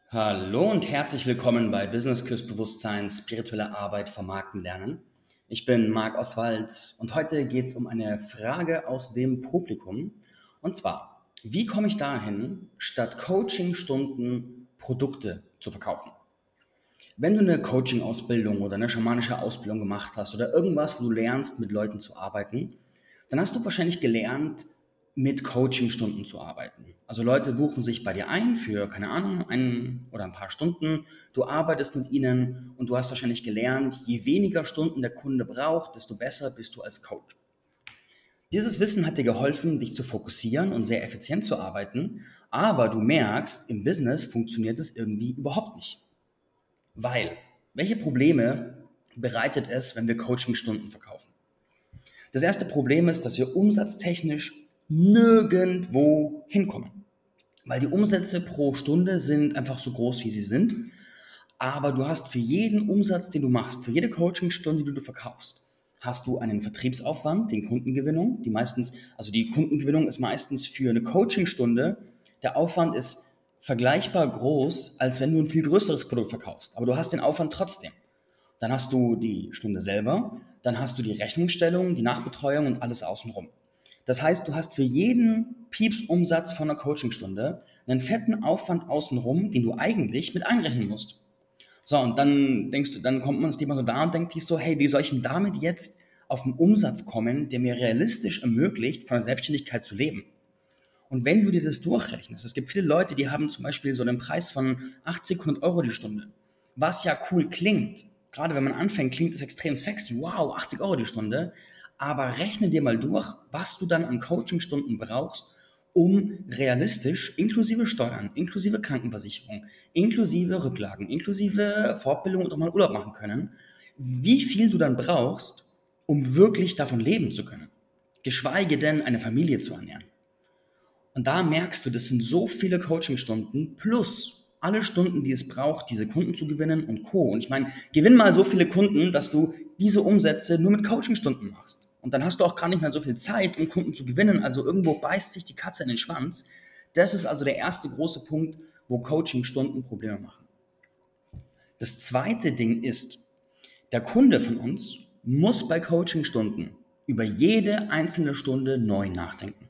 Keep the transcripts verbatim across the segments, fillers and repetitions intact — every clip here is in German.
Hallo und herzlich willkommen bei Business Kurs Bewusstsein, spirituelle Arbeit, Vermarkten lernen. Ich bin Marc Oswald und heute geht es um eine Frage aus dem Publikum. Und zwar, wie komme ich dahin, statt Coachingstunden Produkte zu verkaufen? Wenn du eine Coaching-Ausbildung oder eine schamanische Ausbildung gemacht hast oder irgendwas, wo du lernst, mit Leuten zu arbeiten, dann hast du wahrscheinlich gelernt, mit Coachingstunden zu arbeiten. Also Leute buchen sich bei dir ein für, keine Ahnung, ein oder ein paar Stunden. Du arbeitest mit ihnen und du hast wahrscheinlich gelernt, je weniger Stunden der Kunde braucht, desto besser bist du als Coach. Dieses Wissen hat dir geholfen, dich zu fokussieren und sehr effizient zu arbeiten, aber du merkst, im Business funktioniert es irgendwie überhaupt nicht. Weil, welche Probleme bereitet es, wenn wir Coachingstunden verkaufen? Das erste Problem ist, dass wir umsatztechnisch nirgendwo hinkommen. Weil die Umsätze pro Stunde sind einfach so groß, wie sie sind. Aber du hast für jeden Umsatz, den du machst, für jede Coachingstunde, die du verkaufst, hast du einen Vertriebsaufwand, den Kundengewinnung. Die meistens, also die Kundengewinnung ist meistens für eine Coachingstunde. Der Aufwand ist vergleichbar groß, als wenn du ein viel größeres Produkt verkaufst. Aber du hast den Aufwand trotzdem. Dann hast du die Stunde selber, dann hast du die Rechnungsstellung, die Nachbetreuung und alles außenrum. Das heißt, du hast für jeden Piepsumsatz von einer Coachingstunde einen fetten Aufwand außenrum, den du eigentlich mit einrechnen musst. So, und dann denkst du, dann kommt man steht man so da und denkt sich so, hey, wie soll ich denn damit jetzt auf einen Umsatz kommen, der mir realistisch ermöglicht, von der Selbstständigkeit zu leben? Und wenn du dir das durchrechnest, es gibt viele Leute, die haben zum Beispiel so einen Preis von achtzig, hundert Euro die Stunde, was ja cool klingt. Gerade wenn man anfängt, klingt es extrem sexy. Wow, achtzig Euro die Stunde. Aber rechne dir mal durch, was du dann an Coachingstunden brauchst, um realistisch, inklusive Steuern, inklusive Krankenversicherung, inklusive Rücklagen, inklusive Fortbildung und auch mal Urlaub machen können, wie viel du dann brauchst, um wirklich davon leben zu können. Geschweige denn, eine Familie zu ernähren. Und da merkst du, das sind so viele Coachingstunden plus alle Stunden, die es braucht, diese Kunden zu gewinnen und Co. Und ich meine, gewinn mal so viele Kunden, dass du diese Umsätze nur mit Coachingstunden machst. Und dann hast du auch gar nicht mehr so viel Zeit, um Kunden zu gewinnen. Also irgendwo beißt sich die Katze in den Schwanz. Das ist also der erste große Punkt, wo Coachingstunden Probleme machen. Das zweite Ding ist, der Kunde von uns muss bei Coachingstunden über jede einzelne Stunde neu nachdenken.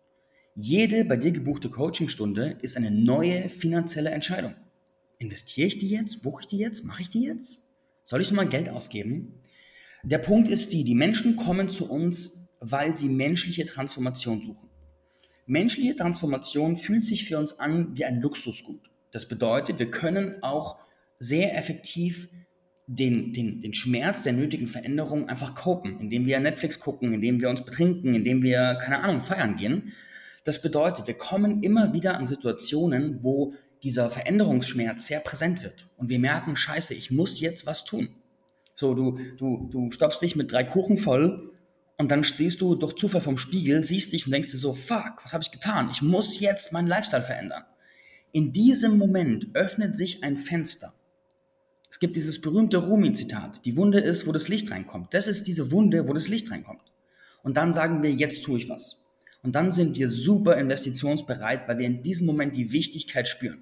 Jede bei dir gebuchte Coachingstunde ist eine neue finanzielle Entscheidung. Investiere ich die jetzt? Buche ich die jetzt? Mache ich die jetzt? Soll ich nochmal Geld ausgeben? Der Punkt ist die, die Menschen kommen zu uns, weil sie menschliche Transformation suchen. Menschliche Transformation fühlt sich für uns an wie ein Luxusgut. Das bedeutet, wir können auch sehr effektiv den, den, den Schmerz der nötigen Veränderung einfach copen, indem wir Netflix gucken, indem wir uns betrinken, indem wir, keine Ahnung, feiern gehen. Das bedeutet, wir kommen immer wieder an Situationen, wo dieser Veränderungsschmerz sehr präsent wird. Und wir merken, scheiße, ich muss jetzt was tun. So, du, du, du stopfst dich mit drei Kuchen voll und dann stehst du durch Zufall vom Spiegel, siehst dich und denkst dir so, fuck, was habe ich getan? Ich muss jetzt meinen Lifestyle verändern. In diesem Moment öffnet sich ein Fenster. Es gibt dieses berühmte Rumi-Zitat, die Wunde ist, wo das Licht reinkommt. Das ist diese Wunde, wo das Licht reinkommt. Und dann sagen wir, jetzt tue ich was. Und dann sind wir super investitionsbereit, weil wir in diesem Moment die Wichtigkeit spüren.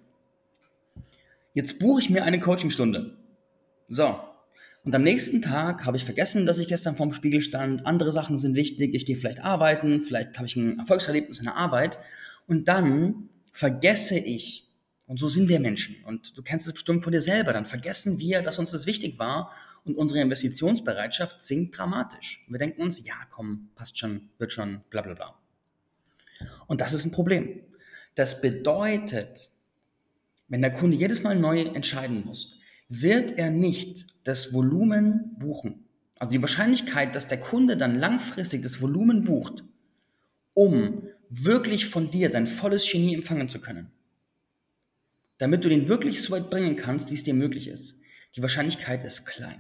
Jetzt buche ich mir eine Coachingstunde. So. Und am nächsten Tag habe ich vergessen, dass ich gestern vorm Spiegel stand. Andere Sachen sind wichtig. Ich gehe vielleicht arbeiten. Vielleicht habe ich ein Erfolgserlebnis in der Arbeit. Und dann vergesse ich, und so sind wir Menschen, und du kennst es bestimmt von dir selber, dann vergessen wir, dass uns das wichtig war und unsere Investitionsbereitschaft sinkt dramatisch. Und wir denken uns, ja komm, passt schon, wird schon, bla bla bla. Und das ist ein Problem. Das bedeutet, wenn der Kunde jedes Mal neu entscheiden muss, wird er nicht das Volumen buchen. Also die Wahrscheinlichkeit, dass der Kunde dann langfristig das Volumen bucht, um wirklich von dir dein volles Genie empfangen zu können, damit du den wirklich so weit bringen kannst, wie es dir möglich ist. Die Wahrscheinlichkeit ist klein.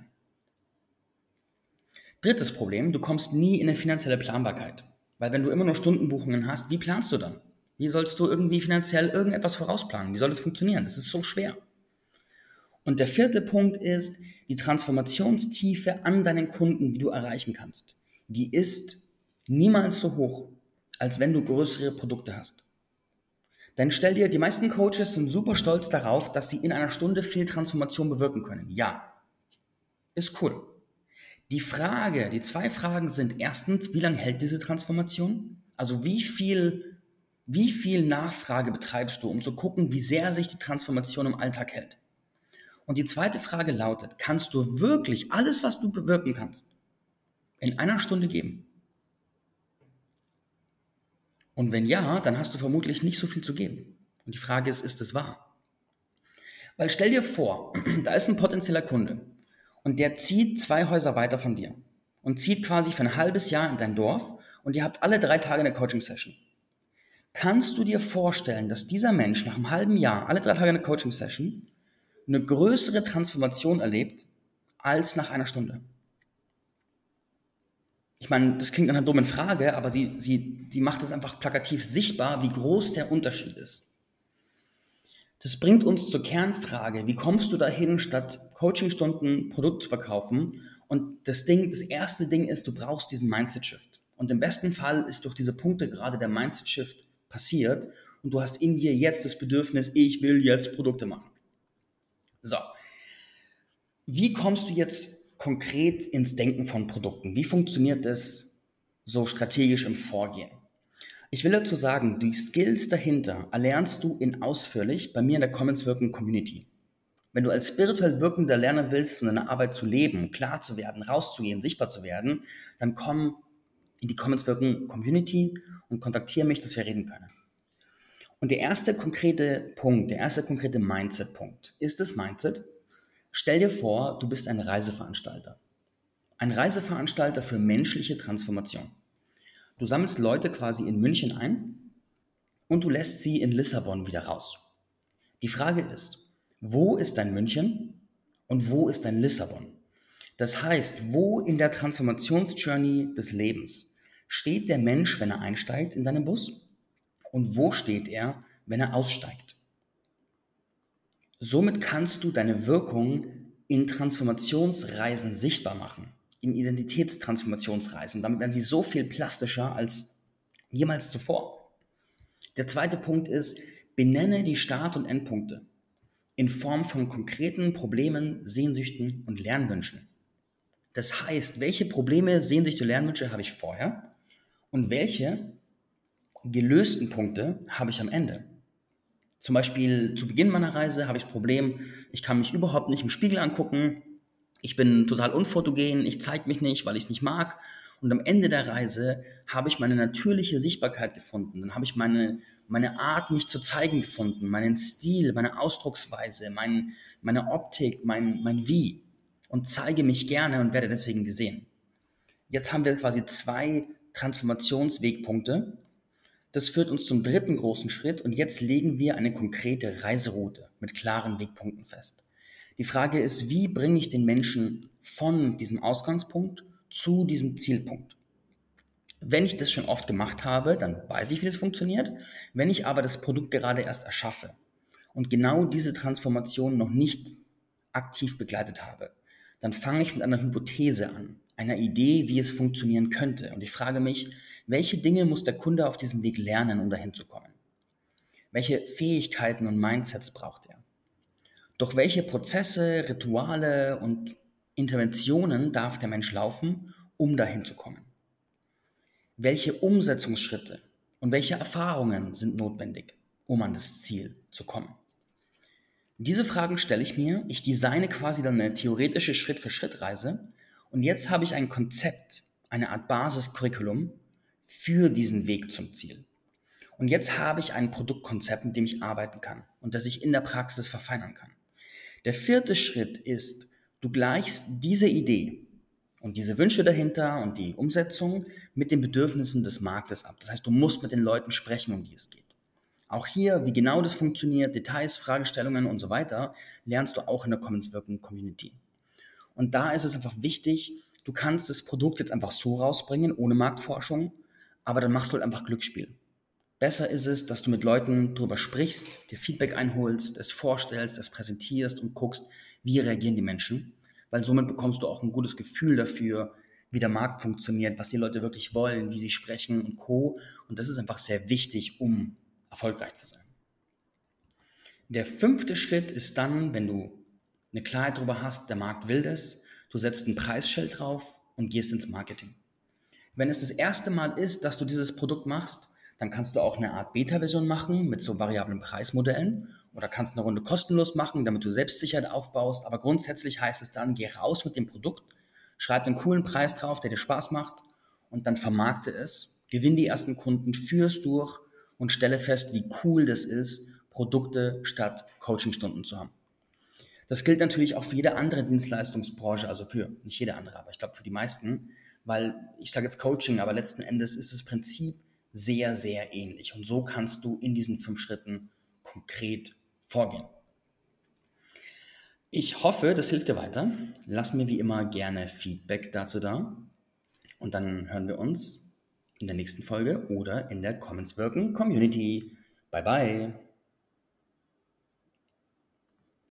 Drittes Problem, du kommst nie in eine finanzielle Planbarkeit. Weil wenn du immer nur Stundenbuchungen hast, wie planst du dann? Wie sollst du irgendwie finanziell irgendetwas vorausplanen? Wie soll das funktionieren? Das ist so schwer. Und der vierte Punkt ist die Transformationstiefe an deinen Kunden, die du erreichen kannst. Die ist niemals so hoch, als wenn du größere Produkte hast. Denn stell dir, die meisten Coaches sind super stolz darauf, dass sie in einer Stunde viel Transformation bewirken können. Ja, ist cool. Die Frage, die zwei Fragen sind erstens, wie lange hält diese Transformation? Also wie viel, wie viel Nachfrage betreibst du, um zu gucken, wie sehr sich die Transformation im Alltag hält? Und die zweite Frage lautet, kannst du wirklich alles, was du bewirken kannst, in einer Stunde geben? Und wenn ja, dann hast du vermutlich nicht so viel zu geben. Und die Frage ist, ist es wahr? Weil stell dir vor, da ist ein potenzieller Kunde und der zieht zwei Häuser weiter von dir und zieht quasi für ein halbes Jahr in dein Dorf und ihr habt alle drei Tage eine Coaching-Session. Kannst du dir vorstellen, dass dieser Mensch nach einem halben Jahr, alle drei Tage eine Coaching-Session, eine größere Transformation erlebt als nach einer Stunde? Ich meine, das klingt nach einer dummen Frage, aber sie, sie, die macht es einfach plakativ sichtbar, wie groß der Unterschied ist. Das bringt uns zur Kernfrage, wie kommst du dahin, statt Coachingstunden Produkt zu verkaufen? Und das Ding, das erste Ding ist, du brauchst diesen Mindset-Shift. Und im besten Fall ist durch diese Punkte gerade der Mindset-Shift passiert und du hast in dir jetzt das Bedürfnis, ich will jetzt Produkte machen. So, wie kommst du jetzt konkret ins Denken von Produkten? Wie funktioniert das so strategisch im Vorgehen? Ich will dazu sagen, die Skills dahinter erlernst du in ausführlich bei mir in der Commons Wirken Community. Wenn du als spirituell Wirkender lernen willst, von deiner Arbeit zu leben, klar zu werden, rauszugehen, sichtbar zu werden, dann komm in die Commons Wirken Community und kontaktiere mich, dass wir reden können. Und der erste konkrete Punkt, der erste konkrete Mindset-Punkt ist das Mindset. Stell dir vor, du bist ein Reiseveranstalter. Ein Reiseveranstalter für menschliche Transformation. Du sammelst Leute quasi in München ein und du lässt sie in Lissabon wieder raus. Die Frage ist, wo ist dein München und wo ist dein Lissabon? Das heißt, wo in der Transformationsjourney des Lebens steht der Mensch, wenn er einsteigt in deinen Bus und wo steht er, wenn er aussteigt? Somit kannst du deine Wirkung in Transformationsreisen sichtbar machen, in Identitätstransformationsreisen. Damit werden sie so viel plastischer als jemals zuvor. Der zweite Punkt ist, benenne die Start- und Endpunkte in Form von konkreten Problemen, Sehnsüchten und Lernwünschen. Das heißt, welche Probleme, Sehnsüchte, Lernwünsche habe ich vorher und welche gelösten Punkte habe ich am Ende? Zum Beispiel zu Beginn meiner Reise habe ich das Problem, ich kann mich überhaupt nicht im Spiegel angucken, ich bin total unfotogen, ich zeige mich nicht, weil ich es nicht mag. Und am Ende der Reise habe ich meine natürliche Sichtbarkeit gefunden. Dann habe ich meine, meine Art, mich zu zeigen gefunden, meinen Stil, meine Ausdrucksweise, mein, meine Optik, mein, mein Wie. Und zeige mich gerne und werde deswegen gesehen. Jetzt haben wir quasi zwei Transformationswegpunkte. Das führt uns zum dritten großen Schritt und jetzt legen wir eine konkrete Reiseroute mit klaren Wegpunkten fest. Die Frage ist, wie bringe ich den Menschen von diesem Ausgangspunkt zu diesem Zielpunkt? Wenn ich das schon oft gemacht habe, dann weiß ich, wie das funktioniert. Wenn ich aber das Produkt gerade erst erschaffe und genau diese Transformation noch nicht aktiv begleitet habe, dann fange ich mit einer Hypothese an, einer Idee, wie es funktionieren könnte. Und ich frage mich, welche Dinge muss der Kunde auf diesem Weg lernen, um dahin zu kommen? Welche Fähigkeiten und Mindsets braucht er? Durch welche Prozesse, Rituale und Interventionen darf der Mensch laufen, um dahin zu kommen? Welche Umsetzungsschritte und welche Erfahrungen sind notwendig, um an das Ziel zu kommen? Diese Fragen stelle ich mir, ich designe quasi dann eine theoretische Schritt-für-Schritt-Reise und jetzt habe ich ein Konzept, eine Art Basiscurriculum für diesen Weg zum Ziel. Und jetzt habe ich ein Produktkonzept, mit dem ich arbeiten kann und das ich in der Praxis verfeinern kann. Der vierte Schritt ist, du gleichst diese Idee und diese Wünsche dahinter und die Umsetzung mit den Bedürfnissen des Marktes ab. Das heißt, du musst mit den Leuten sprechen, um die es geht. Auch hier, wie genau das funktioniert, Details, Fragestellungen und so weiter, lernst du auch in der Commons Wirken Community. Und da ist es einfach wichtig, du kannst das Produkt jetzt einfach so rausbringen, ohne Marktforschung, aber dann machst du halt einfach Glücksspiel. Besser ist es, dass du mit Leuten drüber sprichst, dir Feedback einholst, es vorstellst, es präsentierst und guckst, wie reagieren die Menschen, weil somit bekommst du auch ein gutes Gefühl dafür, wie der Markt funktioniert, was die Leute wirklich wollen, wie sie sprechen und Co. Und das ist einfach sehr wichtig, um erfolgreich zu sein. Der fünfte Schritt ist dann, wenn du eine Klarheit darüber hast, der Markt will das, du setzt ein Preisschild drauf und gehst ins Marketing. Wenn es das erste Mal ist, dass du dieses Produkt machst, dann kannst du auch eine Art Beta-Version machen mit so variablen Preismodellen oder kannst eine Runde kostenlos machen, damit du Selbstsicherheit aufbaust. Aber grundsätzlich heißt es dann, geh raus mit dem Produkt, schreib einen coolen Preis drauf, der dir Spaß macht und dann vermarkte es, gewinn die ersten Kunden, führ es durch und stelle fest, wie cool das ist, Produkte statt Coachingstunden zu haben. Das gilt natürlich auch für jede andere Dienstleistungsbranche, also für nicht jede andere, aber ich glaube für die meisten, weil ich sage jetzt Coaching, aber letzten Endes ist das Prinzip sehr, sehr ähnlich. Und so kannst du in diesen fünf Schritten konkret vorgehen. Ich hoffe, das hilft dir weiter. Lass mir wie immer gerne Feedback dazu da. Und dann hören wir uns in der nächsten Folge oder in der Comments Wirken Community. Bye bye.